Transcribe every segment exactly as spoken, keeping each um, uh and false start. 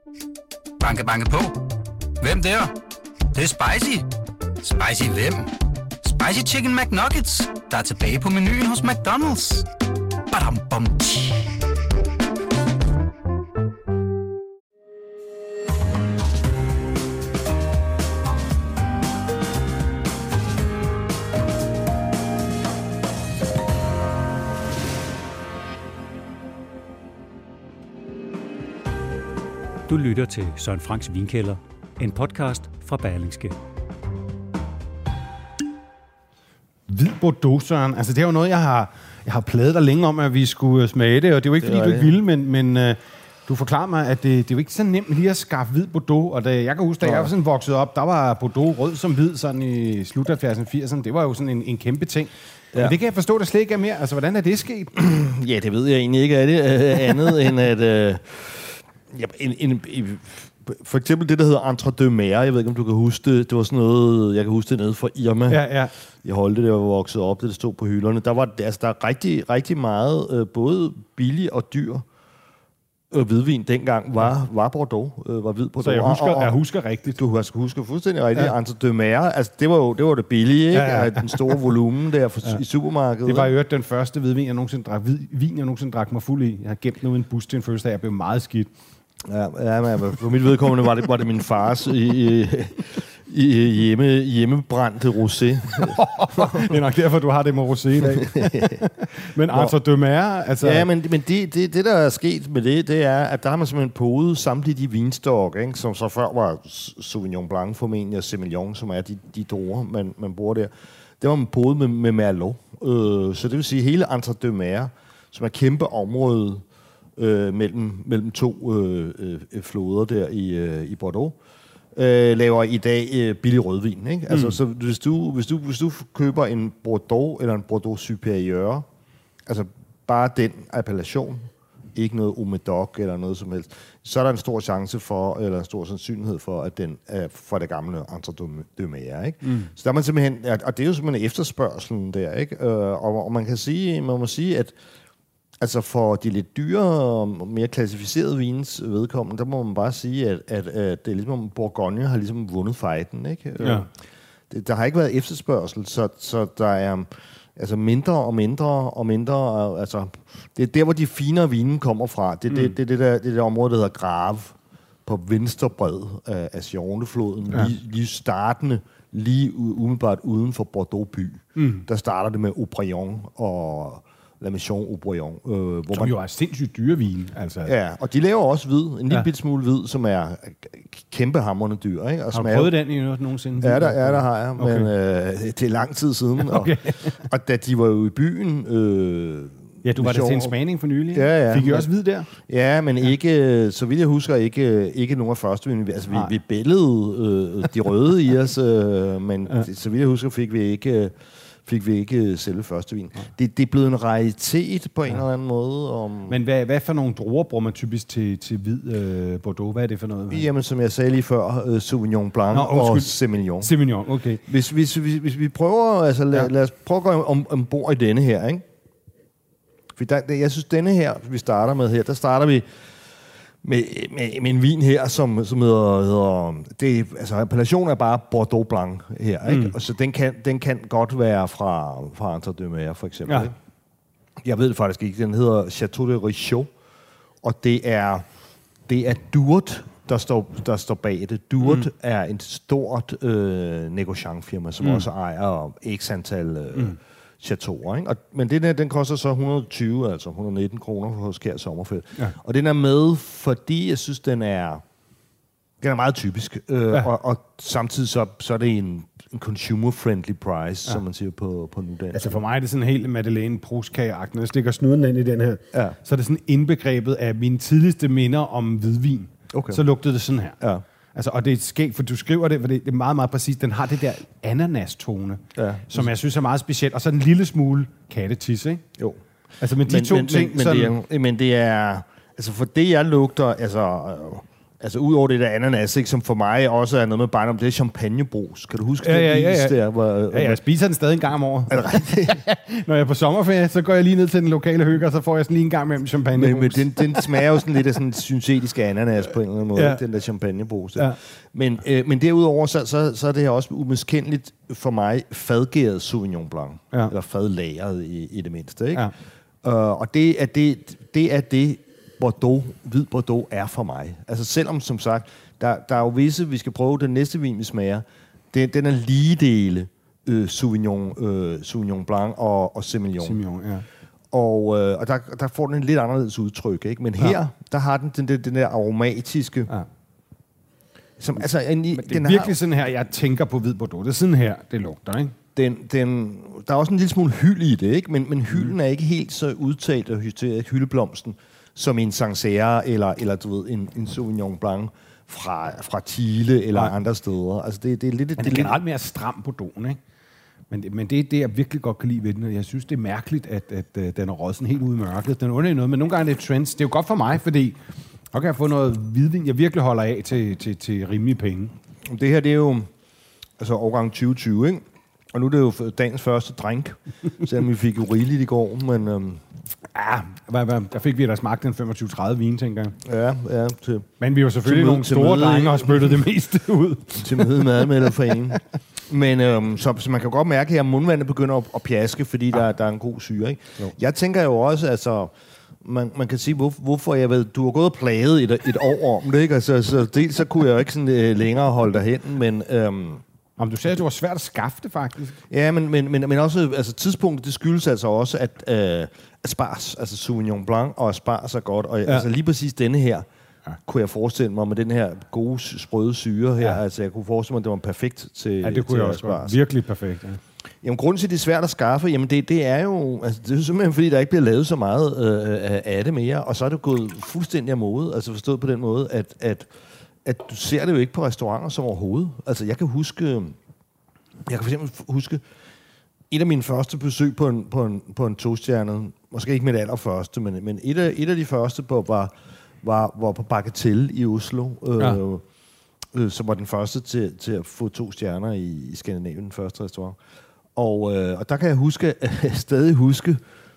Banke, banke på. Hvem der? Det, det er spicy. Spicy hvem? Spicy Chicken McNuggets, der er tilbage på menuen hos McDonald's. Badum, bom, tji. Du lytter til Søren Franks Vinkælder, en podcast fra Berlingske. Hvid Bordeaux, Søren. Altså, det er jo noget, jeg har, jeg har pladet dig længe om, at vi skulle smage det, og det er jo ikke, det fordi du ikke ville, men, men uh, du forklarer mig, at det, det er jo ikke så nemt lige at skaffe hvid Bordeaux, og da, jeg kan huske, da jeg var sådan vokset op, der var Bordeaux rød som hvid, sådan i slut halvfjerdserne og firserne. Det var jo sådan en, en kæmpe ting. Ja. Men det kan jeg forstå, der slet ikke er mere. Altså, hvordan er det sket? Ja, det ved jeg egentlig ikke af det uh, andet end at... Uh, ja, en, en, en, for eksempel det, der hedder Entre deux Mers. Jeg ved ikke, om du kan huske det. Det var sådan noget, jeg kan huske det nede fra Irma. Ja, ja. Jeg holdt det, der var vokset op, det, det stod på hylderne. Der var altså, der er rigtig, rigtig meget, øh, både billig og dyr øh, hvidvin dengang, var, var Bordeaux, øh, var hvid Bordeaux. Så jeg husker, og, og, jeg husker rigtigt. Du husker fuldstændig rigtigt. Ja. Entre deux Mers, altså det var jo det, var det billige, ikke? Ja, ja. Den store volumen der for, ja. I supermarkedet. Det var jo den første hvidvin, jeg nogensinde drak, hvid, vin, jeg nogensinde drak mig fuld i. Jeg har gemt nu en bus til en fødselsdag, jeg blev meget skidt. Ja, ja, men for mit vedkommende var det, var det min fars i, i, i hjemme, hjemmebrændte rosé. Det er nok derfor, du har det med rosé i dag. Men Entre deux Mers, altså... Ja, men, men det, det, det, der er sket med det, det er, at der har man simpelthen podet samtlige de vinstok, ikke, som så før var Sauvignon Blanc formentlig og Semillon, som er de, de druer, man, man bruger der. Det var man podet med, med Merlot. Øh, så det vil sige, hele Entre deux Mers, som er et kæmpe område, Øh, mellem, mellem to øh, øh, floder der i, øh, i Bordeaux, øh, laver i dag øh, billig rødvin. Ikke? Altså, mm. Så hvis du, hvis, du, hvis du køber en Bordeaux eller en Bordeaux Supérieur, altså bare den appellation, ikke noget Omedoc eller noget som helst, så er der en stor chance for, eller en stor sandsynlighed for, at den er fra det gamle Entre deux Mers. Ikke? Mm. Så der er man simpelthen, og det er jo simpelthen efterspørgselen der, ikke? Og, og man kan sige, man må sige, at altså for de lidt dyre og mere klassificerede vins vedkommende, der må man bare sige, at, at, at det er ligesom, Bourgogne har ligesom vundet fighten, ikke? Ja. Det, der har ikke været efterspørgsel, så, så der er altså mindre og mindre og mindre, altså det er der, hvor de finere vine kommer fra. Det er mm. det, det, det, der, det der område, der hedder Grave, på venstre bred af, af Gironde-floden, ja. lige, lige startende, lige umiddelbart uden for Bordeaux by. Mm. Der starter det med Aubryon og La Mission Aubryon. Øh, hvor som man, jo er sindssygt dyre vin. Altså. Ja, og de laver også hvid. En lille ja. smule hvid, som er kæmpehamrende dyr. Ikke? Og har du prøvet den i nogensinde? Ja, der, ja, der har jeg. Okay. Men øh, det er lang tid siden. Okay. Og, og da de var jo i byen... Øh, ja, du var der til en smagning for nylig. Ja, ja. Fik I også hvid der? Ja, men ja. ikke, så vidt jeg husker, ikke, ikke nogen af første vin. Altså, vi, vi billede øh, de røde i os, øh, men ja. så vidt jeg husker, fik vi ikke... fik vi ikke selve første vin. Ja. Det, det er blevet en raritet på en ja. eller anden måde. Om Men hvad, hvad for nogle druer bruger man typisk til, til hvid øh, Bordeaux? Hvad er det for noget? Jamen, som jeg sagde lige før, uh, Sauvignon Blanc Nå, og Semillon. Semillon, okay. Hvis, hvis, hvis, hvis vi prøver, altså lad, ja. lad os prøve at gå om, ombord i denne her, ikke? For der, jeg synes, denne her, vi starter med her, der starter vi Med, med, med en vin her, som, som hedder... hedder det, altså, appellationen er bare Bordeaux Blanc her, ikke? Mm. Og så den kan, den kan godt være fra, fra Entre deux Mers, for eksempel. Ja. Ikke? Jeg ved det faktisk ikke. Den hedder Chateau de Richaud, og det er, det er Dourt, der står, der står bag det. Dourt mm. er et stort øh, negociant-firma, som mm. også ejer x antal... Øh, mm. chateauer, ikke? Og, men den her, den koster så et hundrede og tyve, altså et hundrede og nitten kroner hos Kjær Sommerfeld. Ja. Og den er med, fordi jeg synes, den er, den er meget typisk. Øh, ja. og, og samtidig så, så er det en, en consumer-friendly price, ja. som man siger på, på nudansk. Altså for mig er det sådan helt Madeleine Proust-kageagtigt. Når jeg stikker snuden ind i den her, ja. så er det sådan indbegrebet af mine tidligste minder om hvidvin. Okay. Så lugtede det sådan her. Ja. Altså, og det er skægt, for du skriver det, for det er meget, meget præcist. Den har det der ananas-tone, ja. som jeg synes er meget specielt. Og så en lille smule kattetis, ikke? Jo. Altså med de men, to men, ting... Men, sådan... men, det er, men det er... Altså for det, jeg lugter... Altså, Altså, udover det der ananas, ikke, som for mig også er noget med barndom, det er champagnebrus. Kan du huske ja, det? Ja, ja, ja. Der, hvor, ja, jeg spiser den stadig en gang om året. Er det rigtigt? Når jeg er på sommerferie, så går jeg lige ned til den lokale hygge, og så får jeg sådan lige en gang med champagnebrus. Men, men den, den smager jo sådan lidt af sådan syntetiske ananas på en eller anden måde, ja. Den der champagnebrus. Ja. Men, øh, men derudover, så, så, så er det her også umiskendeligt for mig fadgæret Sauvignon Blanc. Ja. Eller fadlagret i, i det mindste. Ikke? Ja. Uh, og det er det, det er det, Bordeaux, hvid Bordeaux er for mig. Altså selvom, som sagt, der, der er jo visse, vi skal prøve den næste vin, vi smager, det, den er lige dele øh, Sauvignon, øh, Sauvignon Blanc og, og Semillon. Semillon, ja. Og, øh, og der, der får den en lidt anderledes udtryk, ikke? Men her, ja. der har den den, den, den der aromatiske... Ja. Som, altså, en, Men det er den virkelig har, sådan her, jeg tænker på hvid Bordeaux. Det er sådan her, det lugter, ikke? Den, den, der er også en lille smule hyld i det, ikke? Men, men hylden mm. er ikke helt så udtalt og hyldeblomsten, som en Sancerre eller, eller du ved, en, en Sauvignon Blanc fra, fra Chile eller ja. andre steder. Altså det, det er lidt... Men det er generelt mere stram på doen, ikke? Men, men det er det, jeg virkelig godt kan lide ved den. Jeg synes, det er mærkeligt, at, at, at den er røget sådan helt ude i mørket. Den er under i noget, men nogle gange er det trends. Det er jo godt for mig, fordi så kan jeg få noget hvidvin, jeg virkelig holder af til, til, til rimelige penge. Det her, det er jo altså årgang tyve tyve, ikke? Og nu er det jo dagens første drink, selvom vi fik jo rigeligt i går, men... Øhm Ja, hvad, hvad, der fik vi da smagt en femogtyve tredive vin, tænker jeg. Ja, ja. Til, men vi var selvfølgelig nogle store drenge og spyttede det meste ud. Til møde med Madmelderforeningen. Men øhm, så, så man kan godt mærke, at mundvandet begynder at, at pjaske, fordi ja. der, der er en god syre, ikke? Jo. Jeg tænker jo også, altså... Man, man kan sige, hvor, hvorfor jeg ved, du har gået og plaget et, et år om det, ikke? Altså, så dels så kunne jeg jo ikke sådan, øh, længere holde dig hen, men... Øhm, Om du sagde, at det var svært at skaffe det, faktisk. Ja, men, men, men, men også altså, tidspunktet, det skyldes altså også, at øh, Asparges, altså Sauvignon Blanc og Asparges er godt. Og ja. altså, lige præcis denne her, ja. kunne jeg forestille mig med den her gode, sprøde syre her. Ja. Altså, jeg kunne forestille mig, at det var perfekt til Ja, det kunne jeg også godt. Virkelig perfekt, ja. Jamen, grunden til, at det er svært at skaffe, jamen det, det er jo altså, det er simpelthen, fordi der ikke bliver lavet så meget øh, af det mere, og så er det gået fuldstændig af mode, altså forstået på den måde, at, at, at du ser det jo ikke på restauranter som overhovedet. Altså, jeg kan huske, jeg kan for eksempel huske, et af mine første besøg på en, på en, på en tostjernet, måske ikke mit allerførste, men, men et, af, et af de første på, var, var, var på Bagatelle i Oslo, øh, ja. øh, som var den første til, til at få to stjerner i, i Skandinavien, den første restaurant. Og, øh, og der kan jeg huske, stadig huske,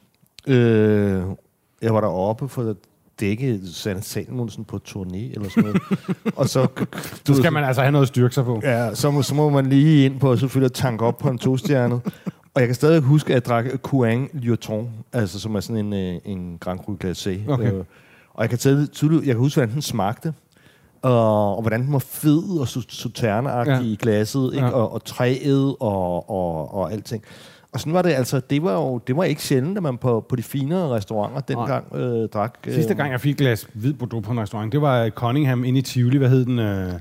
øh, jeg var deroppe for at dække Sanne Salmonsen på turné eller sådan noget. Og så du skal man altså have noget at styrke sig på. Ja, så må, så må man lige ind på og selvfølgelig tanke op på en tostjernet. Og jeg kan stadig huske, at jeg drak Coin Lyoton, altså som er sådan en, en Grand Cru Glacé. Okay. Øh, og jeg kan tydeligt, jeg kan huske, hvordan den smagte. Og, og hvordan den var fed og sauterneagtig ja. i glasset, ikke? Ja. Og, og træet og, og, og alting. Og sådan var det altså, det var jo det var ikke sjældent, at man på, på de finere restauranter dengang øh, drak... Øh, Sidste gang, jeg fik et glas hvid Bordeaux på en restaurant, det var Cunningham inde i Tivoli, hvad hed den? Øh...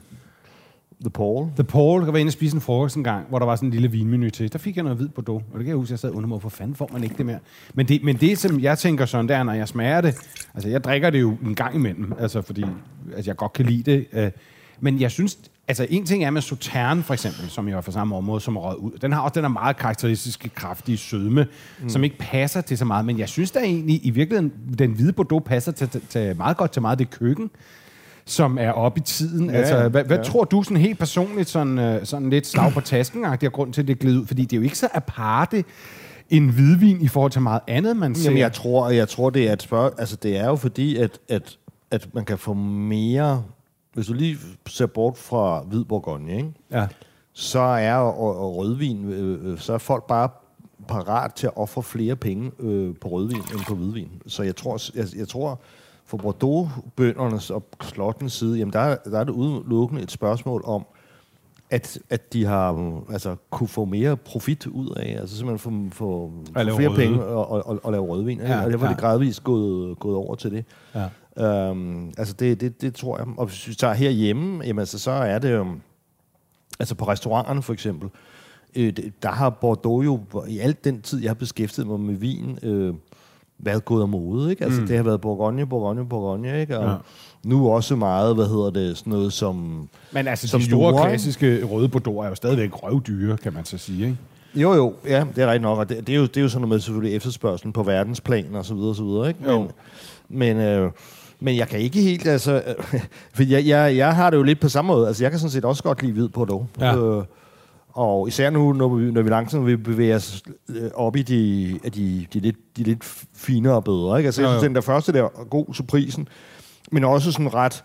The Paul. The Paul, der var inde og spise en frokost en gang, hvor der var sådan en lille vinmenu til. Der fik jeg noget hvid Bordeaux, og det kan jeg huske, jeg sad under mig, hvor fanden får man ikke det mere. Men det, men det, som jeg tænker sådan, der, når jeg smager det, altså jeg drikker det jo en gang imellem, altså fordi altså, jeg godt kan lide det. Øh, men jeg synes, altså en ting er med Sauterne for eksempel, som jeg var fra samme område, som er røget ud. Den har også den er meget karakteristiske, kraftige sødme, mm. som ikke passer til så meget. Men jeg synes da egentlig, i virkeligheden, den hvide Bordeaux passer til, til, til meget godt til meget det køkken, som er oppe i tiden. Ja, altså, hvad, hvad ja. tror du sådan helt personligt, sådan, sådan lidt slag på tasken-agtigt, og grund til, at det gled ud? Fordi det er jo ikke så aparte en hvidvin i forhold til meget andet, man ser. Jamen, jeg tror, jeg tror det er et spørg... Altså, det er jo fordi, at, at, at man kan få mere... Hvis du lige ser bort fra hvid Bourgogne, ikke? Ja. Så er og, og rødvin... Øh, så er folk bare parat til at ofre flere penge øh, på rødvin end på hvidvin. Så jeg tror... Jeg, jeg tror for Bordeaux-bøndernes og slottenes side, jamen der, der er det udelukkende et spørgsmål om, at, at de har altså, kunne få mere profit ud af, altså simpelthen få, få flere røde. penge og, og, og, og lave rødvin. Ja, og derfor er det gradvist gået, gået over til det. Ja. Um, altså det, det, det tror jeg. Og hvis vi tager herhjemme, jamen altså, så er det jo, altså på restauranterne for eksempel, øh, der har Bordeaux jo, i alt den tid, jeg har beskæftiget mig med vin, øh, været gået af mode, ikke? Altså, mm. det har været Bourgogne, Bourgogne, Bourgogne, ikke? Og ja. nu også meget, hvad hedder det, sådan noget som... Men altså, som de store jord, klassiske røde Bordeaux er jo stadigvæk røvdyre, kan man så sige, ikke? Jo, jo, ja, det er rigtigt nok, og det, det, er, jo, det er jo sådan noget med selvfølgelig efterspørgselen på verdensplan og så videre, og så videre, ikke? Men, men, øh, Men jeg kan ikke helt, altså... For jeg, jeg, jeg har det jo lidt på samme måde. Altså, jeg kan sådan set også godt lide hvid Bordeaux. Ja. Øh, og især nu, når vi, når vi langsomt vil bevæge os op i de, de, de, lidt, de lidt finere og bedre. Ikke? Altså, jeg synes, den der første der er god til prisen, men også sådan ret...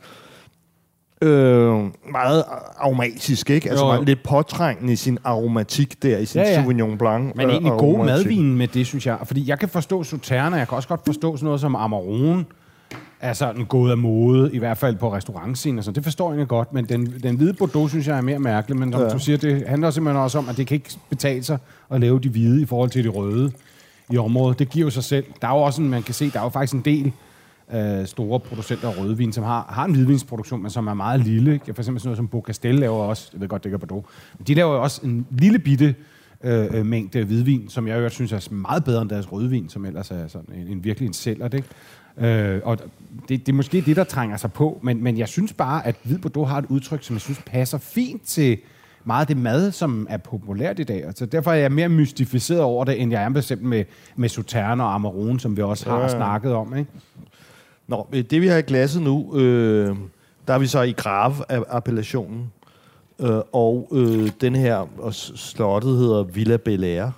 Øh, meget aromatisk, ikke? Altså meget lidt påtrængende i sin aromatik der, i sin ja, ja. Sauvignon Blanc. Men egentlig øh, god madvin med det, synes jeg. Fordi jeg kan forstå Sauternes, og jeg kan også godt forstå sådan noget som Amarone, er sådan gået af mode, i hvert fald på restaurantscenen. Altså, det forstår jeg godt, men den, den hvide Bordeaux, synes jeg, er mere mærkelig. Men som ja. du siger, det handler simpelthen også om, at det kan ikke betale sig at lave de hvide i forhold til de røde i området. Det giver jo sig selv. Der er jo også en, man kan se, der er jo faktisk en del øh, store producenter af rødvin, som har, har en hvidvinsproduktion, men som er meget lille. For eksempel sådan noget som Beaucastel laver også, jeg ved godt, det ikke er Bordeaux, men de laver jo også en lille bitte øh, mængde hvidvin, som jeg jo synes er meget bedre end deres rødvin, som ellers er sådan en, en virkelig en sælger, ikke? Øh, og det, det er måske det, der trænger sig på, men, men jeg synes bare, at hvid Bordeaux har et udtryk, som jeg synes passer fint til meget af det mad, som er populært i dag. Så derfor er jeg mere mystificeret over det, end jeg er bestemt med, med Sauternes og Amarone, som vi også har ja. snakket om, ikke? Nå, det vi har i glasset nu, øh, der er vi så i Grave-appellationen, øh, og øh, den her og slottet hedder Villa Belair.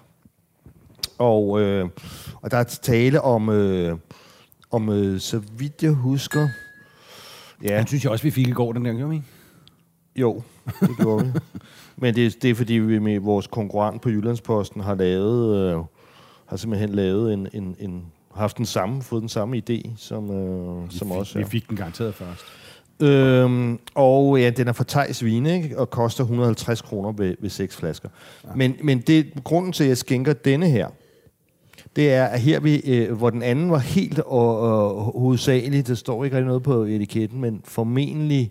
Og, øh, og der er tale om... Øh, Om, øh, så vidt jeg husker... Ja. Den synes jeg også, vi fik i går, den der, gjorde vi? Jo, det gjorde vi. Men det, det er, fordi vi med vores konkurrent på Jyllandsposten har lavet... Øh, har simpelthen lavet en... en, en haft den samme, fået den samme idé, som, øh, vi som fik, også... Vi fik den garanteret først. Øhm, og ja, den er fra Theis Vine, ikke? Og koster et hundrede og halvtreds kroner ved, ved seks flasker. Ja. Men, men det, grunden til, at jeg skænker denne her, det er, at her, vi, øh, hvor den anden var helt og, og hovedsageligt, der står ikke rigtig noget på etiketten, men formentlig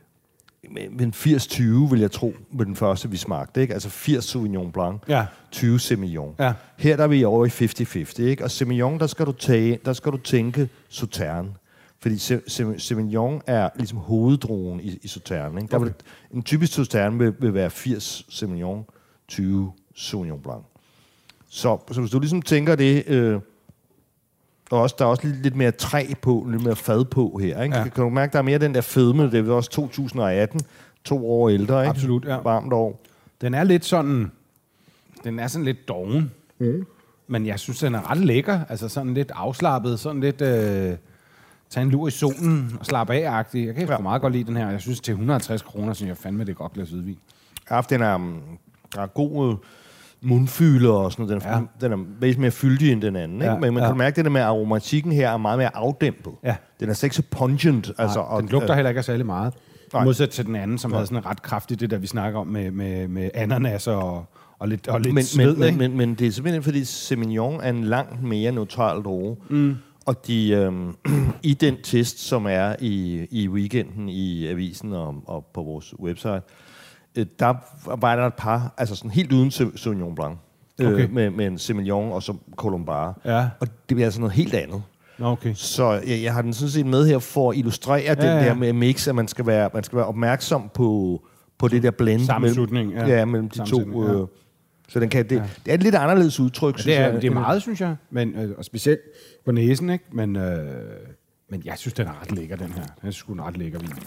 men firs tyve, vil jeg tro, med den første, vi smagte. Ikke? Altså firs Sauvignon Blanc, ja. tyve Semillon. Ja. Her der er vi over i halvtreds halvtreds. Ikke? Og Semillon, der skal du, tage, der skal du tænke Sauternes. Fordi Semillon er ligesom hoveddruen i, i Sauternes. Ikke? Der vil, en typisk Sauternes vil, vil være firs Semillon, tyve Sauvignon Blanc. Så, så hvis du ligesom tænker det, øh, og også, der er også lidt, lidt mere træ på, lidt mere fad på her, ikke? Ja. Kan, kan du mærke, der er mere den der fedme, det er også to tusind og atten, to år ældre, ikke? Absolut, ja. Varmt år. Den er lidt sådan, den er sådan lidt doven, mm. men jeg synes, den er ret lækker, altså sådan lidt afslappet, sådan lidt, øh, tage en lur i solen og slappe af-agtig. Jeg kan ja. meget godt lide den her, jeg synes til et hundrede og halvtreds kroner, synes jeg fandme, det er godt glas hvidvin. Ja, den er, er god... mundfylder og sådan noget. Den er, ja. den er væsentligt mere fyldig end den anden. Ikke? Ja, men man ja. kan mærke, at det der med aromatikken her er meget mere afdæmpet. Ja. Den er slet ikke så pungent. Nej, altså, og, den lugter øh, heller ikke særlig meget. Modsat til den anden, som Nej. havde sådan ret kraftigt, det der vi snakker om med, med, med ananas og, og lidt, og lidt men, sved. Men, men, men det er simpelthen, fordi Semillon er en langt mere neutral droge. Mm. Og de, øhm, i den test, som er i, i weekenden i avisen og, og på vores website, der var der et par, altså sådan helt uden Sauvignon Blanc, okay. øh, med, med en Semillon og så Colombard. Ja. Og det bliver altså noget helt andet. Okay. Så jeg, jeg har den sådan set med her for at illustrere ja, den ja. der med mix, at man skal være, man skal være opmærksom på, på det der blend sammenslutning mellem, ja. Ja, mellem de to. Øh, ja. Så den kan, det, ja. det er et lidt anderledes udtryk, ja, synes det er, jeg. Det er meget, synes jeg, men, øh, og specielt på næsen, ikke? Men, øh, men jeg synes, den er ret lækker, den her. Den er sgu en ret lækker vin.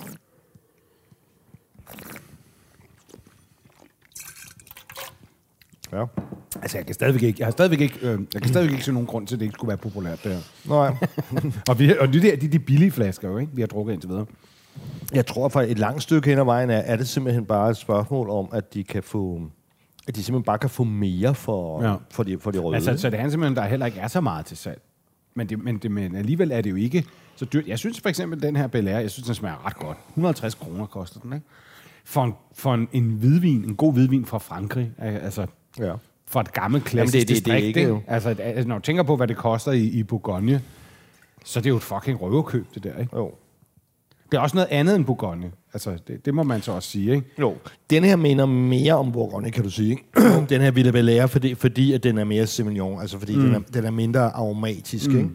Ja. Altså, jeg kan stadigvæk ikke, jeg har stadigvæk ikke, øh, jeg kan stadigvæk ikke se nogen grund til, at det ikke skulle være populært, det her. Nej. og vi, og det der, de, de billige flasker jo, ikke? Vi har drukket indtil videre. Jeg tror, for et langt stykke hen ad vejen er, er det simpelthen bare et spørgsmål om, at de kan få, at de simpelthen bare kan få mere for, ja. for, de, for de røde. Altså, så det er simpelthen, der heller ikke er så meget til salg. Men, det, men, det, men alligevel er det jo ikke så dyrt. Jeg synes for eksempel, den her Belair, jeg synes, den smager ret godt. et hundrede og halvtreds kroner koster den, ikke? For en, for en, en hvidvin, en god hvidvin fra Frankrig, altså... Ja. For et gammelt klassisk det, det, det, distrikt, ikke? Altså, altså, når du tænker på, hvad det koster i, i Bourgogne, så det er jo et fucking røverkøb, det der, ikke? Jo. Det er også noget andet end Bourgogne. Altså, det, det må man så også sige, ikke? Jo. Den her minder mere om Bourgogne, kan du sige, ikke? Den her Villa Belair, fordi, fordi at den er mere Semillon, altså fordi mm. den, er, den er mindre aromatisk, mm. ikke?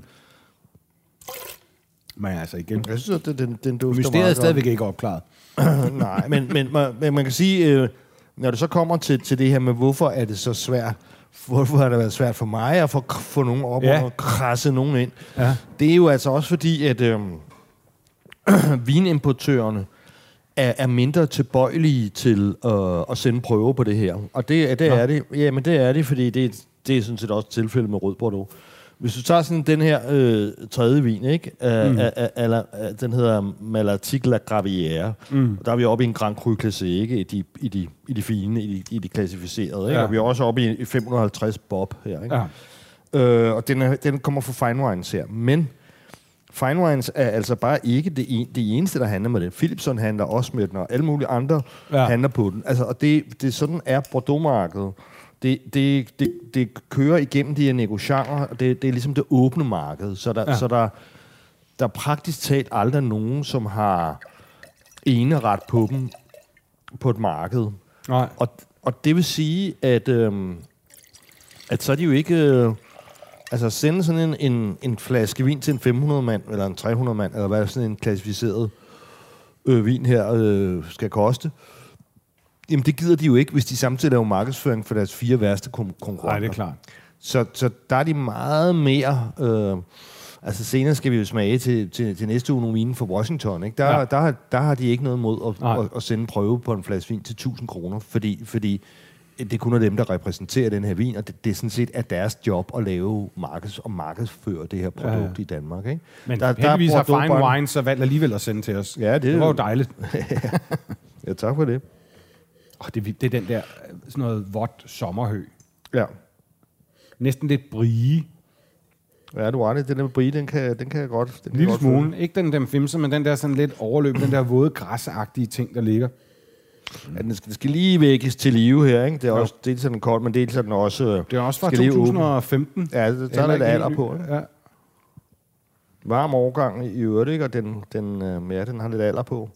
Men altså igen... Jeg synes, at den, den dufter mysteriet er stadigvæk ikke opklaret. Nej, men, men, men man kan sige... Øh, når det så kommer til, til det her med, hvorfor er det så svært, hvorfor har det været svært for mig at få, få nogen op ja. og krasse nogen ind, ja. det er jo altså også fordi, at, øhm, vinimportørerne er, er mindre tilbøjelige til øh, at sende prøver på det her. Og det, det er det. Ja, men det er det, fordi det, det er sådan set også tilfældet med Rød Bordeaux. Hvis du tager sådan den her øh, tredje vin, ikke? Uh, mm. a, a, a, a, den hedder Malatic La Gravière. Mm. Og der er vi oppe i en Grand Cru Classé, ikke? I de, i de, i de fine, i de, i de klassificerede. Ikke? Ja. Og vi er også oppe i fem hundrede og halvtreds Bob her. Ikke? Ja. Øh, og den, er, den kommer fra Fine Wines her. Men Fine Wines er altså bare ikke det, en, det eneste, der handler med den. Philipson handler også med den, og alle mulige andre ja. handler på den. Altså, og det, det sådan er Bordeaux-markedet. Det, det, det, det kører igennem de her negociationer, og det, det er ligesom det åbne marked. Så der, ja. så der, der er praktisk talt aldrig nogen, som har eneret på dem på et marked. Nej. Og, og det vil sige, at, øhm, at så er de jo ikke... Øh, altså sende sådan en, en, en flaske vin til en fem hundrede mand, eller en tre hundrede mand, eller hvad sådan en klassificeret øh, vin her øh, skal koste. Jamen, det gider de jo ikke, hvis de samtidig laver markedsføring for deres fire værste konkurrenter. Nej, det er klart. Så, så der er de meget mere... Øh, altså, senere skal vi jo smage til, til, til næste uge nogle vine fra Washington, ikke? Der, ja. der, der, der har de ikke noget mod at, at, at sende en prøve på en flaske vin til tusind kroner, fordi, fordi det kun er dem, der repræsenterer den her vin, og det, det er sådan set er deres job at lave markeds- og markedsføre det her produkt ja, ja. i Danmark, ikke? Men der, heldigvis der har Fine Wines så valgt alligevel at sende til os. Ja, det, det var jo dejligt. Ja, tak for det. Oh, det, det er den der, sådan noget vådt sommerhø. Ja. Næsten lidt brie. Ja, du har det. Den der brie, den kan, den kan jeg godt. Den en lille smule. Ikke den der femser, men den der sådan lidt overløb, den der våde græsagtige ting, der ligger. Ja, den skal, den skal lige vækkes til live her, ikke? Det er også det er sådan kold, men det er sådan også... Det er også fra to tusind og femten. Ja, det tager lidt alder på. Ikke? Ja. Varm overgang i øvrigt, ikke? Og den, den, ja, den har lidt alder på.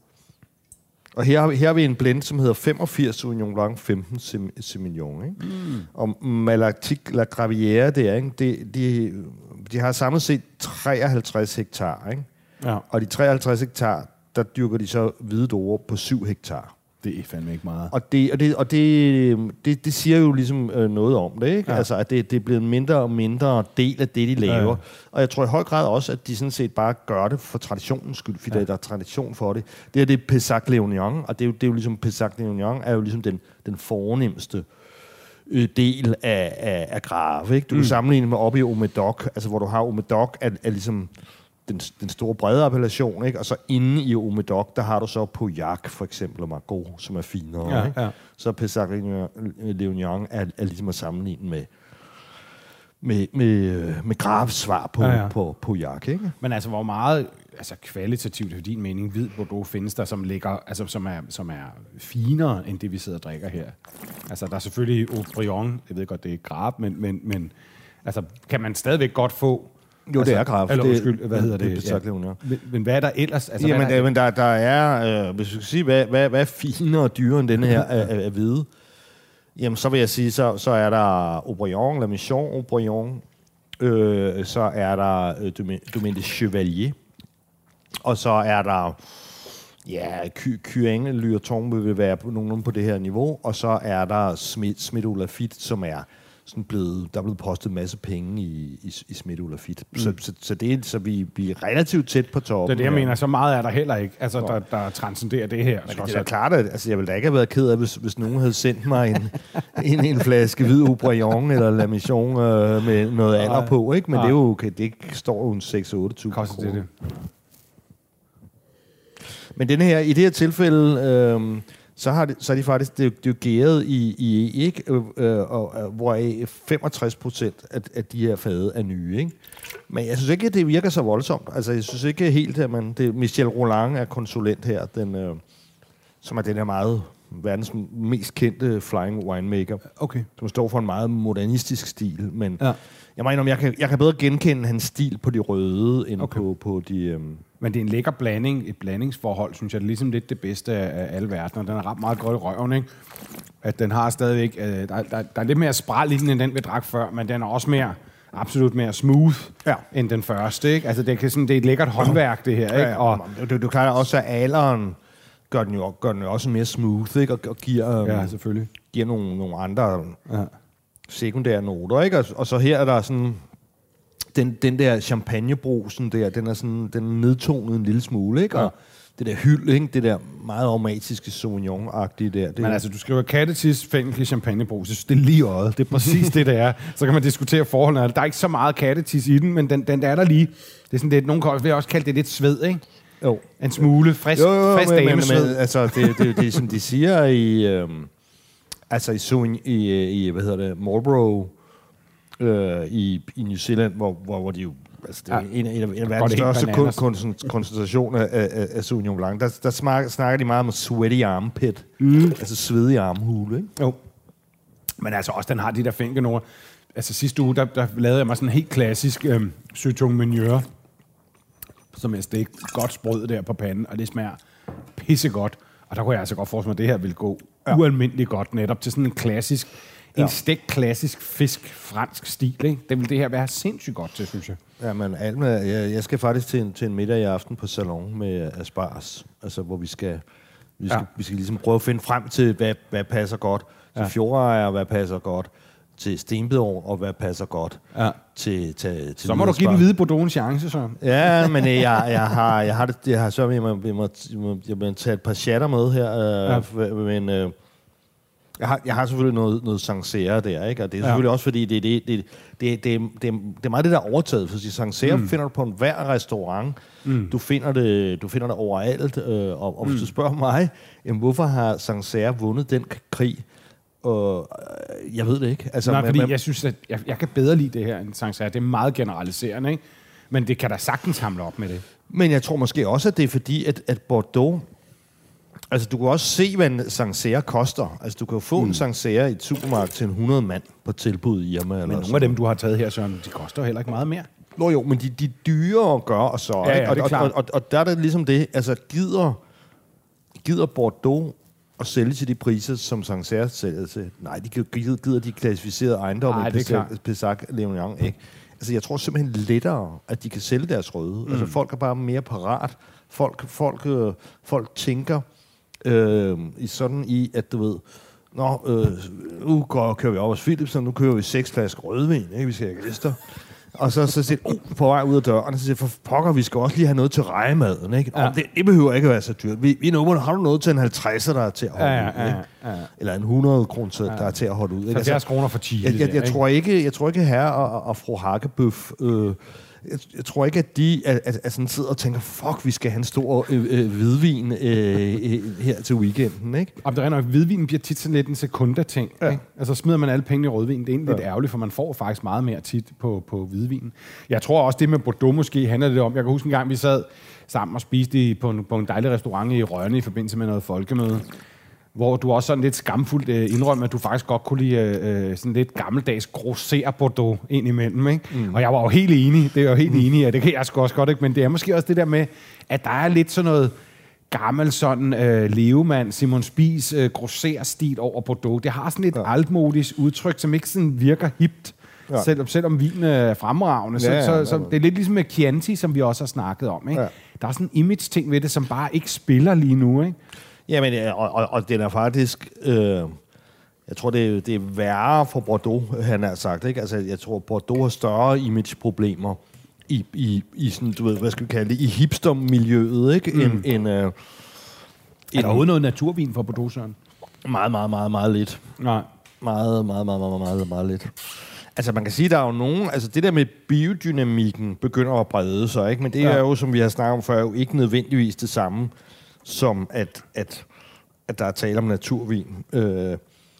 Og her, her har vi en blend, som hedder femogfirs Sauvignon Blanc, femten Semillon, ikke? Mm. Og Malatic La Gravière, det er, ikke? De, de, de har samlet set treoghalvtreds hektar, ikke? Ja. Og de treoghalvtreds hektar, der dyrker de så hvide druer på syv hektar. Det er fandme ikke meget. Og det, og det, og det, det, det siger jo ligesom øh, noget om det, ikke? Ja. Altså, at det, det er blevet en mindre og mindre del af det, de laver. Ja, ja. Og jeg tror i høj grad også, at de sådan set bare gør det for traditionens skyld, fordi ja. der er tradition for det. Det her, det er Pessac Léognan, og det er jo, det er jo ligesom, Pessac Léognan er jo ligesom den, den fornemste øh, del af, af, af Grave, ikke? Du mm. kan sammenligne med oppe i Omedoc, altså hvor du har Omedoc, er, er ligesom... Den, den store brede appellation, ikke? Og så inde i Omedoc, der har du så Pauillac, for eksempel, og Margaux, som er finere, ja, ikke? Ja. Så Pessac Léognan er, er ligesom at sammenligne med med, med, med Graves svar på, ja, ja. på Pauillac, ikke? Men altså, hvor meget altså, kvalitativt, i din mening, hvid Bordeaux findes der, som ligger, altså, som er, som er finere, end det, vi sidder og drikker her? Altså, der er selvfølgelig Haut-Brion, jeg ved godt, det er Graves, men, men, men altså, kan man stadigvæk godt få... Jo, altså, det er Graves. Eller undskyld, hvad hedder det? det ja. Ja. Men, men hvad er der ellers? Altså, Jamen, der, der, men der, der er, øh, hvis du skal sige, hvad, hvad, hvad er finere og dyrere end denne her af, af, af hvide? Jamen, så vil jeg sige, så, så er der Haut-Brion, La Mission Haut-Brion, øh, så er der øh, Domaine de Chevalier, og så er der, ja, Cyrenge, Lurton vil være på nogenlunde på det her niveau, og så er der Smith Lafite, som er sådan blevet, der er blevet postet en masse penge i, i, i Smith Lafite. Mm. Så, så, så, det er, så vi, vi er relativt tæt på toppen. Det er det, jeg mener. Så meget er der heller ikke, altså, der, der transcenderer det her. Men det er klart, at altså, jeg ville da ikke have været ked af, hvis, hvis nogen havde sendt mig en, en, en flaske hvid Haut-Brion eller La Mission øh, med noget alder Ej. på, ikke? Men Ej. det er jo okay, det står jo en seks til otte tusind kroner. Det, det. Men denne her, i det her tilfælde... Øh, så har de, så er de faktisk det, det er gæret i, i ikke, øh, øh, og, hvoraf femogtres procent af, af de her fade er nye, ikke? Men jeg synes ikke, at det virker så voldsomt. Altså, jeg synes ikke helt, at man... Det, Michel Roland er konsulent her, den, øh, som er den her meget verdens mest kendte flying winemaker. Okay. Som står for en meget modernistisk stil, men... Ja. Jeg mener, jeg kan, jeg kan bedre genkende hans stil på de røde, end okay. på, på de... Øhm Men det er en lækker blanding, et blandingsforhold, synes jeg. Det er ligesom lidt det bedste af alle verdener. Den er ret meget godt i røven, ikke? At den har stadigvæk... Øh, der, der, der er lidt mere spral i den, end den vi drak før, men den er også mere... absolut mere smooth ja. end den første, ikke? Altså, det, kan sådan, det er et lækkert håndværk, det her, ikke? Ja, og du, du kan også, at alderen gør den jo, gør den jo også mere smooth, ikke? Og, og giver, um, ja, selvfølgelig. giver nogle, nogle andre ja. sekundære noter, ikke? Og, og så her er der sådan... den, den der champagnebrusen der, den er sådan, den er nedtonet en lille smule, ikke? Og ja. Det der hyld, ikke? Det der meget aromatiske Sauvignon-agtige der. Det Men altså, du skriver kattetis, fænkel, champagnebrus. Jeg synes, det er lige øjet. Det er præcis det, der er. Så kan man diskutere forholdene. Der er ikke så meget kattetis i den, men den, den der er der lige. Det er sådan lidt, nogen vil også kalde det lidt sved, ikke? Jo. En smule frisk, jo, jo, frisk men, damesved. Men, altså, det, det, det, som de siger i... Øhm, altså i, Sauvignon, i, i, hvad hedder det, Marlborough øh, i, i New Zealand, hvor, hvor, hvor de jo... Altså, det er ja. en, en, en af verdens største kon- koncentrationer af, af, af Sauvignon Blanc. Der, der snakker, snakker de meget om sweaty armpit. Mm. Altså svedig armhule, ikke? Jo. Men altså også, den har de der fænkenord. Altså sidste uge, der, der lavede jeg mig sådan en helt klassisk øh, Sauternes Meunier, som jeg stegte godt sprød der på panden, og det smager pissegodt. Og der kunne jeg altså godt forestille mig, at det her ville gå ja. ualmindeligt godt netop til sådan en klassisk, ja. en stegt klassisk fisk fransk stil, ikke? Det vil det her være sindssygt godt til, synes jeg. Ja, men Alma, jeg, jeg skal faktisk til en, til en middag i aften på Salon med asparges, altså hvor vi skal, vi skal, ja. vi skal ligesom prøve at finde frem til, hvad, hvad passer godt til ja. fjordejer, hvad passer godt til stenbedår, og hvad passer godt ja. til, til, til... Så må du give den hvide Bordeaux en chance, så. Ja, men jeg, jeg har, jeg har det, jeg har så jeg må, jeg må, jeg må, jeg må tage et par chatter med her, øh, ja. men øh, jeg har, jeg har selvfølgelig noget, noget Sancerre der, ikke? Og det er selvfølgelig ja. også fordi det, det, det, det, det, det, det, det er meget det der overtaget, for Sancerre mm. finder du på en hver restaurant. Mm. Du finder det, du finder det overalt, øh, og, og hvis mm. du spørger mig, jamen, hvorfor har Sancerre vundet den krig? Og øh, jeg ved det ikke. Altså, Nej, fordi man, jeg synes, at jeg, jeg kan bedre lide det her end Sancerre. Det er meget generaliserende, ikke? Men det kan da sagtens hamle op med det. Men jeg tror måske også, at det er fordi, at, at Bordeaux... Altså, du kan også se, hvad en Sancerre koster. Altså, du kan jo få mm. en Sancerre i et supermarked til en hundrede mand på tilbud i Irma. Men nogle af dem, du har taget her, Søren, de koster heller ikke meget mere. Nå jo, men de, de er dyre at gøre, og så... Ja, ja, og, det er og, og, og, og der er det ligesom det, altså, gider, gider Bordeaux at sælge til de priser, som Sancerre sælger til? Nej, de gider, gider de klassificerede ejendomme i Pessac-Léognan, ikke? Altså, jeg tror simpelthen lettere, at de kan sælge deres røde. Mm. Altså, folk er bare mere parat. Folk, folk, øh, folk tænker øh, i sådan i, at du ved, nå, øh, nu går, kører vi op hos Philips, og nu kører vi seks flasker rødvin, ikke? Vi skal have gæster. Og så, så siger oh, på vej ud af døren, og så siger for pokker, vi skal også lige have noget til rejemaden, ikke? Ja. Det, det behøver ikke at være så dyrt. Vi, vi nummer, har du noget til en halvtredser, der er til at holde ja, ja, ud, ikke? Ja, ja. Eller en hundrede kroner, ja. der er til at holde ud, ikke? halvfjerds kroner for chili. Jeg, jeg, jeg, jeg, tror ikke, jeg tror ikke, herre og, og fru Hakkebøf... Øh, Jeg, jeg tror ikke, at de at, at, at sådan sidder og tænker, fuck, vi skal have en stor øh, øh, hvidvin øh, øh, her til weekenden, ikke? Og det er nok, hvidvinen bliver tit sådan lidt en sekunda-ting, ja. Ikke? Altså smider man alle pengene i rødvin, det er egentlig ja. lidt ærgerligt, for man får faktisk meget mere tit på, på hvidvinen. Jeg tror også, det med Bordeaux måske handler det om. Jeg kan huske en gang, vi sad sammen og spiste i, på, en, på en dejlig restaurant i Rønne i forbindelse med noget folkemøde, hvor du også sådan lidt skamfuldt øh, indrømmer, at du faktisk godt kunne lide øh, sådan lidt gammeldags grosser Bordeaux ind imellem, ikke? Mm. Og jeg var jo helt enig, det er jo helt mm. enig, at det kan jeg sgu også godt, ikke? Men det er måske også det der med, at der er lidt sådan noget gammel sådan øh, levemand, Simon Spies øh, grosser-stil over Bordeaux. Det har sådan et ja. altmodisk udtryk, som ikke sådan virker hipt, ja. selvom, selvom vinen er fremragende. Ja, ja, så, så, så det er lidt ligesom med Chianti, som vi også har snakket om, ikke? Ja. Der er sådan en image-ting ved det, som bare ikke spiller lige nu, ikke? Jamen, og, og, og den er faktisk... Øh, jeg tror, det er, det er værre for Bordeaux, han har sagt, ikke? Altså, jeg tror, Bordeaux har større image-problemer i, i, i sådan, du ved, hvad skal vi kalde det, i hipster-miljøet, ikke? Mm. En, en, øh, er der overhovedet noget naturvin for Bordeaux, Søren? Meget, meget, meget, meget lidt. Nej. Meget, meget, meget, meget, meget, meget lidt. Altså, man kan sige, der er jo nogen... Altså, det der med biodynamikken begynder at brede sig, ikke? Men det ja. er jo, som vi har snakket om før, jo ikke nødvendigvis det samme, som at, at, at der er tale om naturvin. Øh,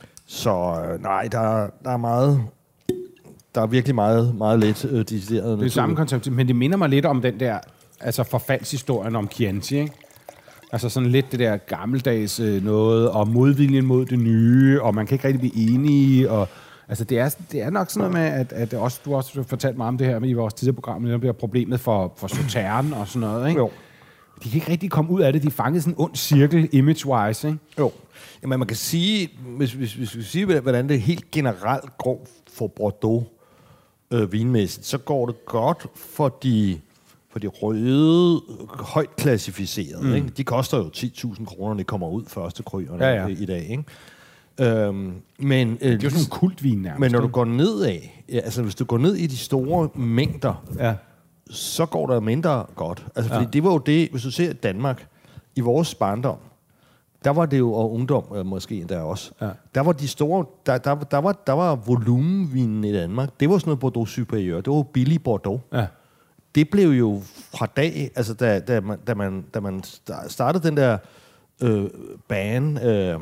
så nej, der, der er meget... Der er virkelig meget, meget let øh, decideret natur. Det er samme koncept, men det minder mig lidt om den der altså forfaldshistorien om Chianti, ikke? Altså sådan lidt det der gammeldags øh, noget, og modviljen mod det nye, og man kan ikke rigtig blive enige, og altså det er, det er nok sådan noget med, at, at også, du også fortalt mig om det her i vores tidligere program, der bliver problemet for, for Sauternes og sådan noget, ikke? Jo. De kan ikke rigtig komme ud af det. De fangede sådan en ond cirkel, image-wise, ikke? Jo. Jamen, man kan sige, hvis, hvis, hvis vi siger, hvordan det helt generelt går for Bordeaux øh, vinmæssigt, så går det godt for de, for de røde, højt klassificerede. Mm. Ikke? De koster jo ti tusind kroner, når de kommer ud første kryerne ja, ja. i dag. Ikke? Øhm, men, øh, det er jo sådan en kultvin nærmest. Men når du går ned af, ja, altså hvis du går ned i de store mængder, ja. så går der mindre godt. Altså, fordi Ja. det var jo det, hvis du ser Danmark, i vores barndom, der var det jo, og ungdom øh, måske endda også, ja. der var de store, der, der, der var, der var volumenvinen i Danmark, det var sådan noget Bordeaux Supérieur, det var billig Bordeaux. Ja. Det blev jo fra dag, altså da, da, man, da, man, da man startede den der øh, ban, øh,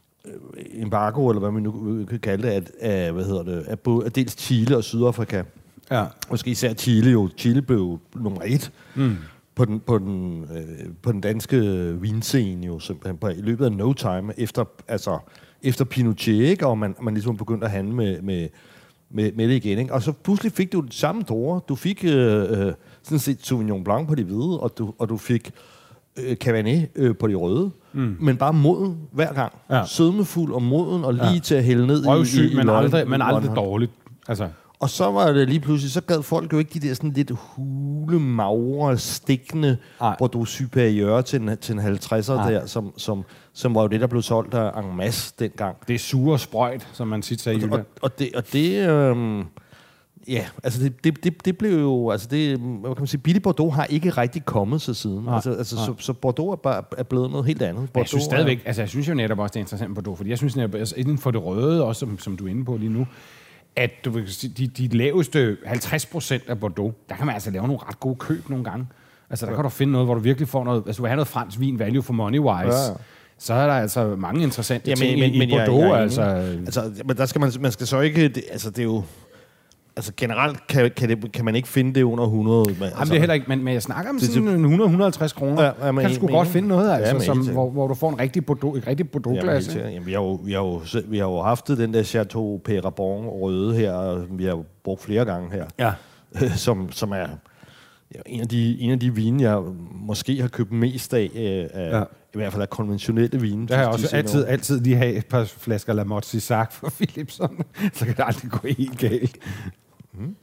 embargo, eller hvad man nu kan kalde det, at, af, hvad hedder det, af, både, af dels Chile og Sydafrika. Ja. Måske især Chile jo. Chile blev nummer et mm. på, den, på, den, øh, på den danske vinscene jo, simpelthen på, i løbet af no time, efter, altså, efter Pinochet, ikke? Og man, man ligesom begyndte at handle med, med, med, med det igen. Ikke? Og så pludselig fik du det samme druer. Du fik øh, øh, sådan set Sauvignon Blanc på de hvide, og du, og du fik øh, Cabernet øh, på de røde. Mm. Men bare moden hver gang. Ja. Sødmefuld og moden, og lige ja. til at hælde ned Røvsyg, i, i men, løgn, aldrig, men aldrig hånd. dårligt. Altså. Og så var det lige pludselig, så gad folk jo ikke de der sådan lidt hule, magre, stikkende Bordeaux Supérieur til en, til en halvtredser der, som, som, som var jo det, der blev solgt af en masse dengang. Det er sure sprøjt, som man siger til Jylland. Og, og det, og det øhm, ja, altså det, det, det, det blev jo, altså det, hvad kan man sige, billig Bordeaux har ikke rigtig kommet sig siden. Nej, altså, altså så, så Bordeaux er, bare, er blevet noget helt andet. Bordeaux jeg synes stadigvæk, er, altså jeg synes jo netop også, det er interessant Bordeaux, fordi jeg synes netop, altså inden for det røde, også som, som du er inde på lige nu, at du vil sige, de, de laveste halvtreds procent af Bordeaux, der kan man altså lave nogle ret gode køb nogle gange. Altså der ja. kan du finde noget, hvor du virkelig får noget, altså du vil have noget fransk vin, value for money wise, ja, ja. så er der altså mange interessante ja, men, ting men, i, men, i Bordeaux. Jeg, jeg altså. altså, men der skal man, man skal så ikke, det, altså det er jo, altså generelt kan, kan, det, kan man ikke finde det under hundrede. Men, altså, Jamen det er heller ikke, men, men jeg snakker om sådan hundrede til hundrede og halvtreds kroner. Ja, ja, kan du sgu godt finde noget, altså, ja, som, hvor, hvor du får en rigtig Bordeaux, et rigtig Bordeaux-glas. Ja, vi, har jo, vi, har jo, vi har jo haft den der Chateau Perabon røde her, vi har jo brugt flere gange her, ja. som, som er ja, en, af de, en af de vine, jeg måske har købt mest af, af ja. i hvert fald af konventionelle vine. Jeg har også altid, altid lige have et par flasker La Motte Cisac for Philipson, så kan det aldrig gå helt galt. Mm.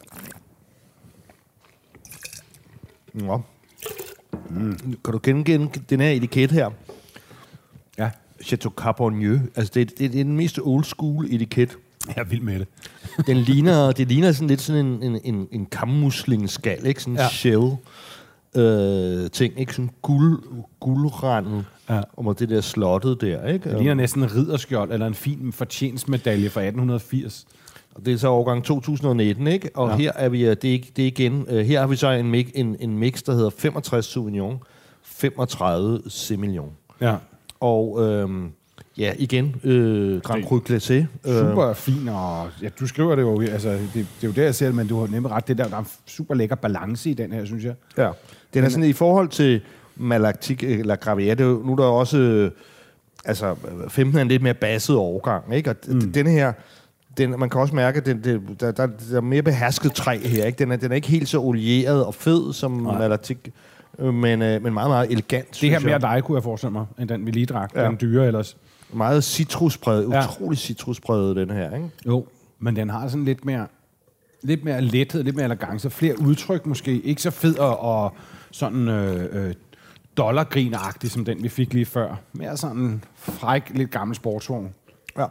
Ja. Mm. Kan du genkende den her etiket her? Ja. Chateau Carbonieux. Altså, det, det, det er den mest old school etiket. Jeg er vild med det. Den ligner, det ligner sådan lidt sådan en, en, en, en kammusling-skal, ikke? Sådan en ja. shell øh, ting, ikke? Sådan guld, guldrandet. Ja. Og det der slottet der, ikke? Det ligner næsten en ridderskjold, eller en fin fortjenstmedalje fra atten firs. Det er så årgang to tusind nitten, ikke? Og ja. her er vi, det er, det er igen, uh, her har vi så en, en, en mix, der hedder femogtres Sauvignon, femogtredive Semillon. Ja. Og øhm, ja, igen, øh, Grand Cru Glacé. Super fin, og ja, du skriver det jo, altså, det, det er jo der, jeg ser det, men du har nemlig ret, det der, der er en super lækker balance i den her, synes jeg. Ja, den er sådan, i forhold til Malactic eller Gravier, det er jo, nu er der også, øh, altså, femten er en lidt mere basset overgang, ikke? Og mm. den her, den, man kan også mærke, at den, det, der, der, der er mere behersket træ her, ikke? Den er, den er ikke helt så olieret og fed som Malactic, men, øh, men meget, meget elegant. Det her mere dig, kunne jeg forestille mig, end den vi lige drak, ja. Den dyre ellers. Meget citruspræget, ja. Utrolig citruspræget, den her, ikke? Jo, men den har sådan lidt mere, lidt mere lethed, lidt mere elegance, flere udtryk måske, ikke så fed og, og sådan øh, øh, dollargrin-agtig, som den vi fik lige før. Mere sådan fræk, lidt gammel sportsvogn. Ja.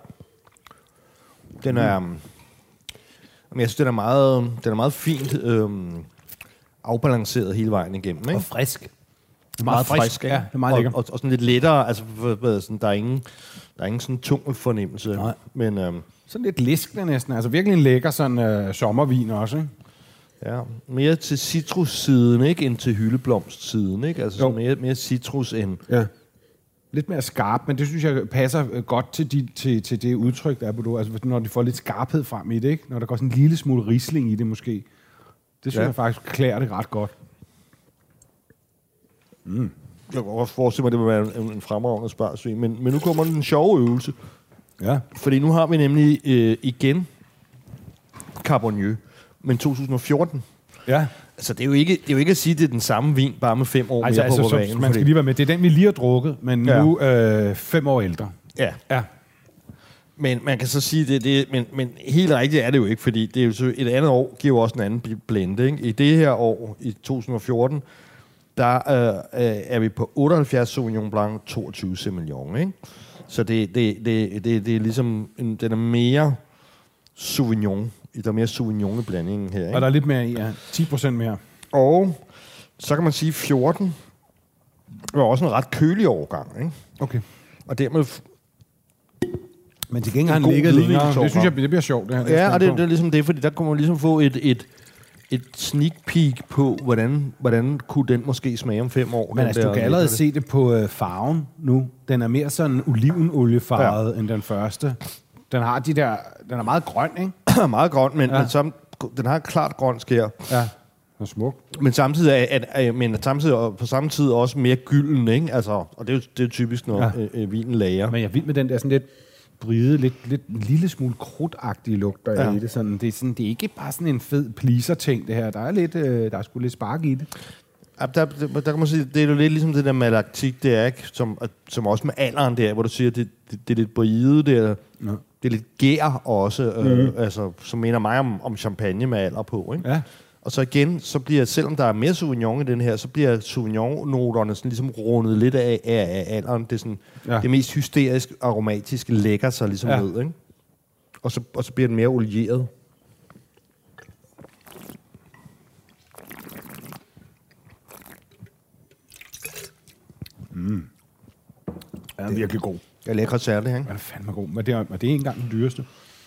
Den er, mm. jeg synes, den er meget, den er meget fint øh, afbalanceret hele vejen igennem, ikke? Og frisk. Meget, meget frisk, frisk, ja. Det er meget lækker. Og, og, og sådan lidt lettere, altså sådan, der er ingen, der er ingen sådan tung fornemmelse. Nej. Men øhm, sådan lidt liskende næsten, altså virkelig en lækker sådan øh, sommervin også, ikke? Ja, mere til citrussiden, ikke, end til hyldeblomstsiden, ikke? Altså sådan mere, mere citrus end... Ja. Lidt mere skarp, men det synes jeg passer godt til, de, til, til det udtryk, der er på du. Altså når de får lidt skarphed frem i det, ikke? Når der går sådan en lille smule risling i det måske. Det synes ja. jeg faktisk klæder det ret godt. Mm. Jeg kan også forestille mig, at det vil være en, en fremragende sparsvin, men, men nu kommer den sjove øvelse. Ja. Fordi nu har vi nemlig øh, igen Carbonieux, men to tusind og fjorten. Ja. Altså, det er, jo ikke, det er jo ikke at sige, at det er den samme vin, bare med fem år altså, mere altså, på så, vanen. man skal lige være med. Det er den, vi lige har drukket, men ja. nu øh, fem år ældre. Ja. Ja. Men man kan så sige, det, det men, men helt rigtigt er det jo ikke, fordi det er jo så, et andet år giver jo også en anden blende. Ikke? I det her år, i to tusind og fjorten, der øh, er vi på otteoghalvfjerds Sauvignon Blanc, toogtyve Semillon. Ikke? Så det, det, det, det, det er ligesom... En, den er mere Sauvignon. Der er mere Sauvignon i blandingen her, ikke? Og der er lidt mere i, ja. ti procent mere. Og så kan man sige, fjorten var også en ret kølig årgang, ikke? Okay. Og dermed... Men til gengæld har han ligget længere. Det synes jeg, det bliver sjovt. Det her, ja, og det, det er ligesom det, fordi der kunne man ligesom få et, et, et sneak peek på, hvordan, hvordan kunne den måske smage om fem år. Men altså, du kan allerede se det på øh, farven nu. Den er mere sådan olivenoliefarvet ja. end den første. Den har de der... Den er meget grøn, ikke? meget grøn, men, ja. men som, den har klart grøn skær. Ja. Og smuk. Men samtidig er, at, at, men samtidig på samme tid også mere gylden, ikke? Altså, og det er jo det er typisk, når ja. øh, øh, vinen lager. Men jeg vil med den der sådan lidt bride, lidt, lidt en lille smule krudtagtige lugter ja. i det. Sådan, det, er sådan, det er ikke bare sådan en fed pleaser-ting, det her. Der er, lidt, øh, der er sgu lidt spark i det. Ja, der, der, der kan man sige, det er jo lidt ligesom det der malaktik, det er, ikke? Som, som også med alderen der, hvor du siger, det, det, det er lidt bride, det er, ja. det er lidt gær også, mm. øh, altså, som minder mig om, om champagne med alder på, ikke? Ja. Og så igen, så bliver, selvom der er mere Sauvignon i den her, så bliver Sauvignon-noterne sådan ligesom rundet lidt af, af, af alderen. Det er sådan, ja. det mest hysterisk aromatiske lægger sig ligesom ja. ned, ikke? Og så, og så bliver den mere olieret. Mm. Ja, den er virkelig god. Det er lækker særlig, ikke? Ja, det er fandme god. Men det er, men det er ikke engang den dyreste.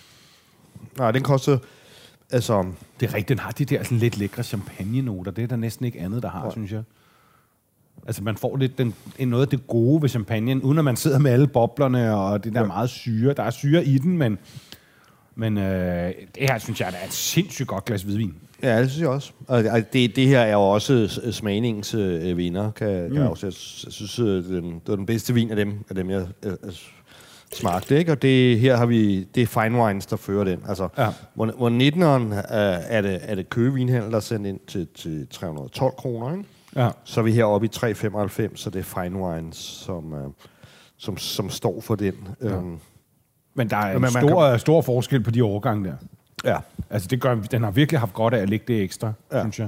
Nej, den koster... Altså, det er rigtigt, den har de der sådan lidt lækre champagne-noter. Det er der næsten ikke andet, der har, ja. synes jeg. Altså, man får lidt den, noget af det gode ved champagnen, uden at man sidder med alle boblerne og det der ja. meget syre. Der er syre i den, men, men øh, det her, synes jeg, er et sindssygt godt glas hvidvin. Ja, det synes jeg også. Og det, det her er jo også smagningens øh, viner, kan, kan mm. jeg også. Jeg synes, det var den bedste vin af dem, af dem jeg... Øh, smagte, ikke? Og det, her har vi, det er fine wines, der fører den. Altså, ja. hvor, hvor nitteneren er, er det, er det køgevinhandel, der er sendt ind til, til tre hundrede og tolv kroner, ikke? Ja. Så er vi heroppe i tre hundrede og femoghalvfems, så det er fine wines, som, uh, som, som står for den. Ja. Um, Men der er en man, stor, kan... stor forskel på de årgange der. Ja. Altså, det gør, den har virkelig haft godt af at lægge det ekstra, ja. synes jeg.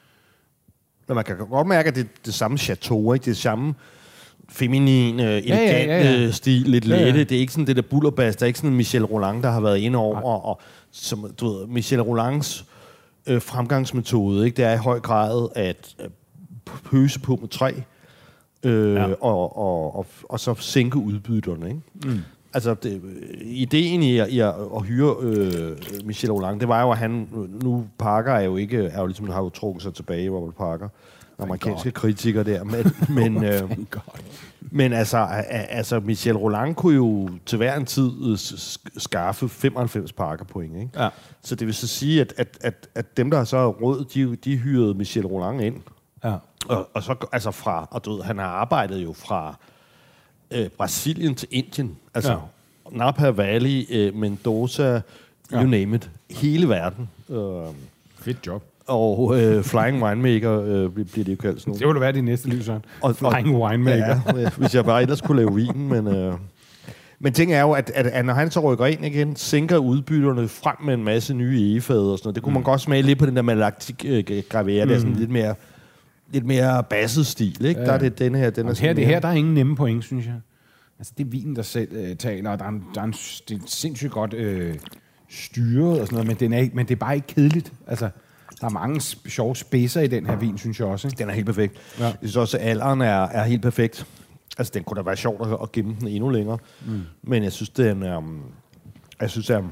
Men man kan godt mærke, at det er det samme chateau, ikke? Det er det samme feminin, elegant ja, ja, ja, ja. stil, lidt lette. Ja, ja. Det er ikke sådan det der bullerbas. Der er ikke sådan Michel Roland, der har været inde over. Og, og som, du ved, Michel Rolands øh, fremgangsmetode, ikke? Det er i høj grad at øh, pøse på med træ, øh, ja. og, og, og, og så sænke udbytterne, ikke? Mm. Altså, det, ideen i at, i at, at hyre øh, Michel Roland, det var jo, at han... Nu Parker er jo ikke... Er jo ligesom, har jo trukket sig tilbage, hvor Parker... amerikanske kritikere der, men, men, øh, men altså, altså, Michel Roland kunne jo til hver en tid skaffe femoghalvfems Parker-point, ikke? Ja. Så det vil så sige, at, at, at, at dem, der så er råd, de, de hyrede Michel Roland ind. Ja. Og, og så, altså fra, og du ved, han har arbejdet jo fra øh, Brasilien til Indien, altså ja. Napa Valley, øh, Mendoza, ja. you name it, hele verden. Øh, Fedt job. Og øh, Flying Winemaker øh, bliver det jo kaldt sådan noget. Det ville være din næste liv, Søren. Og, Flying og, Winemaker. Ja, hvis jeg bare ellers kunne lave vinen, men... Øh. Men ting er jo, at, at, at når han så rykker ind igen, sænker udbytterne frem med en masse nye egefad og sådan noget. Det kunne mm. man godt smage lidt på den der malaktik-gravere. Mm. Det er sådan lidt mere, lidt mere basset stil, ikke? Ja. Der er det den her... Den er her, det her, der er ingen nemme point, synes jeg. Altså, det er vinen, der selv øh, taler, og der er, en, der er en, det er sindssygt godt øh, styret og sådan noget, men, den er, men det er bare ikke kedeligt. Altså... Der er mange sp- sjove spidser i den her vin, synes jeg også. Ikke? Den er helt perfekt. Ja. Jeg synes også, at alderen er, er helt perfekt. Altså, den kunne da være sjovt at, at gemme den endnu længere. Mm. Men jeg synes, den er... Jeg synes, at,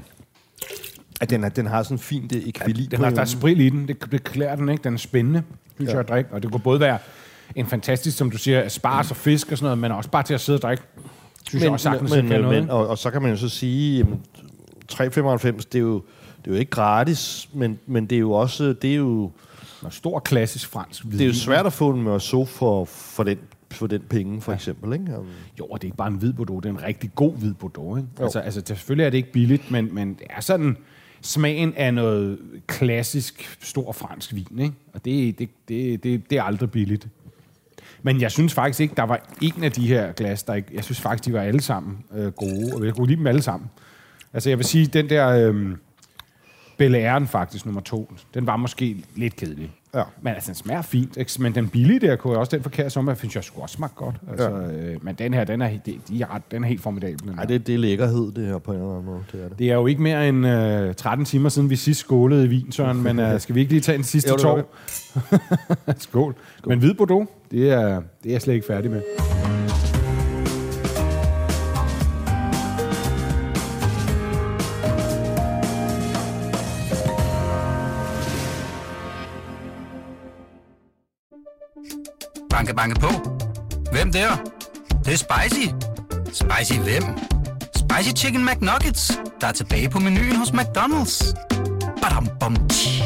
at den, er, den har sådan en fint ekvilib. Ja, der er sprit i den. Det, det klæder den, ikke? Den er spændende, synes ja. jeg, at drikke. Og det kunne både være en fantastisk, som du siger, asparges og fisk og sådan noget, men også bare til at sidde og drikke. Synes men, jeg også sagtens, men, men, noget. Og, og så kan man jo så sige, at tre komma femoghalvfems, det er jo... Det er jo ikke gratis, men, men det er jo også... Det er jo en stor klassisk fransk hvidvin. Det er jo svært at få en Meursault for, for, den, for den penge, for ja. eksempel. Ikke? Jo, og det er ikke bare en hvid Bordeaux, det er en rigtig god hvid Bordeaux. Ikke? Altså, altså, selvfølgelig er det ikke billigt, men, men det er sådan smagen af noget klassisk stor fransk vin. Ikke? Og det, det, det, det, det er aldrig billigt. Men jeg synes faktisk ikke, der var en af de her glas, der ikke... Jeg synes faktisk, de var alle sammen øh, gode, og jeg kunne lide dem alle sammen. Altså, jeg vil sige, den der... Øh, Bel Air'en faktisk nummer to. Den var måske lidt kedelig. Ja. Men altså, den smager fint. Ikke? Men den billige der, kunne jeg også den forkerte sommer, jeg synes jeg skulle også smage godt. Altså, ja. øh, men den her, den er, de, de er, den er helt formidabel. Nej, det, det er lækkerhed, det her på en eller anden måde. Det er, det. Det er jo ikke mere end øh, tretten timer siden, vi sidst skålede i vin, Søren, men øh, skal vi ikke lige tage den sidste jo, tår? Skål. Skål. Men hvid Bordeaux, det er, det er jeg slet ikke færdig med. Banke, banke på. Hvem der? Det, det er spicy. Spicy hvem? Spicy Chicken McNuggets, der er tilbage på menuen hos McDonald's. Badum, bom, tji.